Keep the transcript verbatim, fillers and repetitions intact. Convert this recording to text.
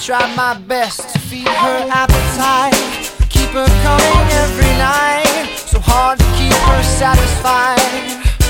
try my best to feed her appetite, keep her coming every night. So hard to keep her satisfied.